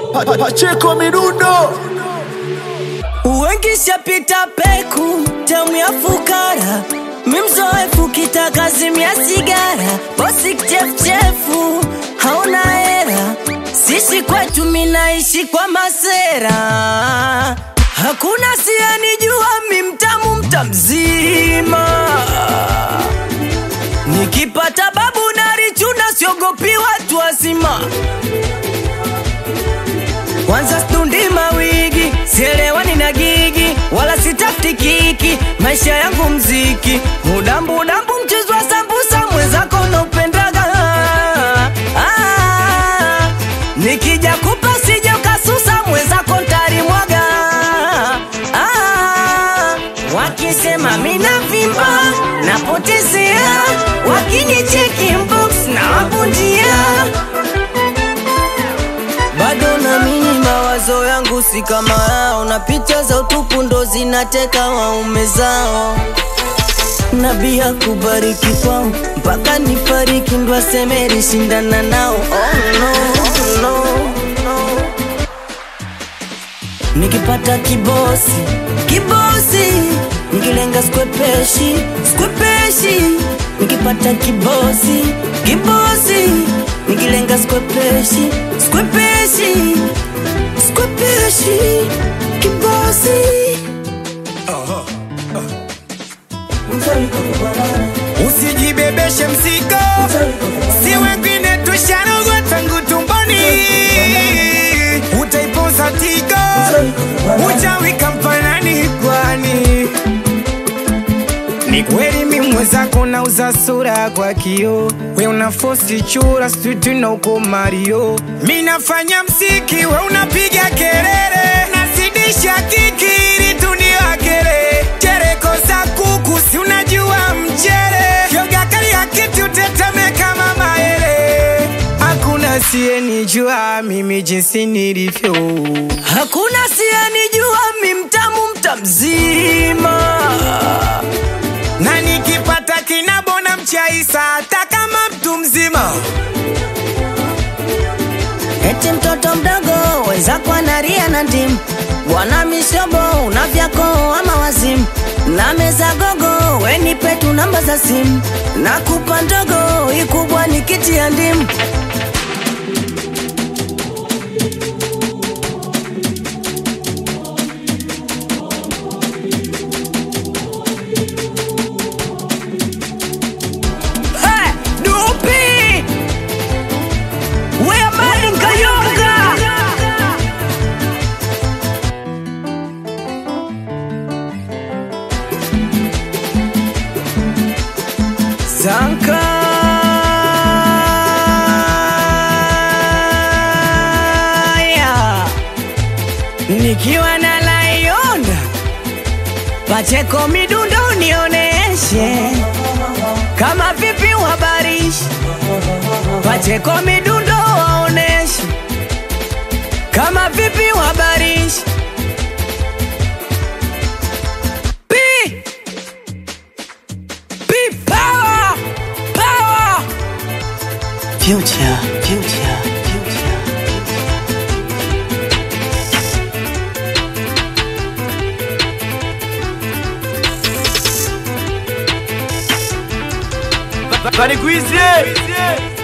Pacheco Midundo. Wengi shapita peku, tamu ya fukara. Mimzoefu kitaka zimia sigara. Bosi kichefu, hauna hera. Sisi kwetu minaishi kwa masera. Hakuna siyenijua mimtamu mtamzima. Nikipata babu narichuna siogopi watu wazima. Kwanza stundi mawigi, sielewani na gigi, wala sitafti kiki, maisha yangu mziki. Udambu mchezo wa sambusa, mwenzako na upendaga. Nikija kupa sije ukasusa, mwenzako ntari mwaga. Wakisema mina vimba, napotezea. Wakinicheki inbox na wabunjia. Bado na mini mawazo yangu si kama yao, na picha za utupu ndo zinateka waume zao. Nabii akubariki kwao, mpaka nifariki ndo aseme shindana nao. Oh no. Nikipata kibosi, nikilenga skwepeshi. Nikipata kibosi, nikilenga skwepeshi. Kibosi. Usijibebeshe mzigo, si wengine tusharogwa tangu tumboni. Utaipoza tigo, ujawika mfanani kwani. Ni kweli mimwezako na uza sura kwa kio. We unafosi chura stutu na uko Mario. Minafanya msiki, we unapiga kelele. Nasidisha kikiri tuniwa kere. Chereko za kuku si unajua mchere. Yoga kali ya kiti utetame kama maele. Hakuna siyenijua mimi jinsi nilivyo. Hakuna siyenijua mimtamu mtamzima. Na nikipata kinabona mchaisa hata kama mtu mzima. Eti mtoto mdogo wenzako anaria na ndimu. Bwana mishobo unavyako ama wazimu. Na meza gogo wenipe tu namba za simu. Nakupa ndogo ikubwa nikiti ya ndimu. Zanka nikiwa na Lionda Pacheco Midundo nioneshe kama vipi wabarishi. Pacheco Midundo waoneshe kama vipi wabarishi. Future. Paniquise!